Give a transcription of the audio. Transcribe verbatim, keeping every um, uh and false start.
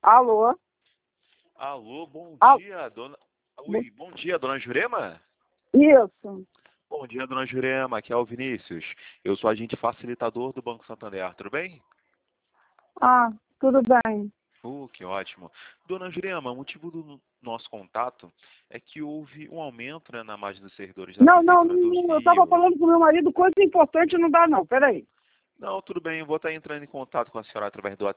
Alô? Alô, bom Al- dia, dona... Oi, bom dia, dona Jurema? Isso. Bom dia, dona Jurema, aqui é o Vinícius. Eu sou agente facilitador do Banco Santander, tudo bem? Ah, tudo bem. Uh, que ótimo. Dona Jurema, o motivo do nosso contato é que houve um aumento, né, na margem dos servidores da Não, não, Prefeitura do não, eu estava Rio. falando com meu marido, coisa importante não dá não, peraí. Não, tudo bem, eu vou estar entrando em contato com a senhora através do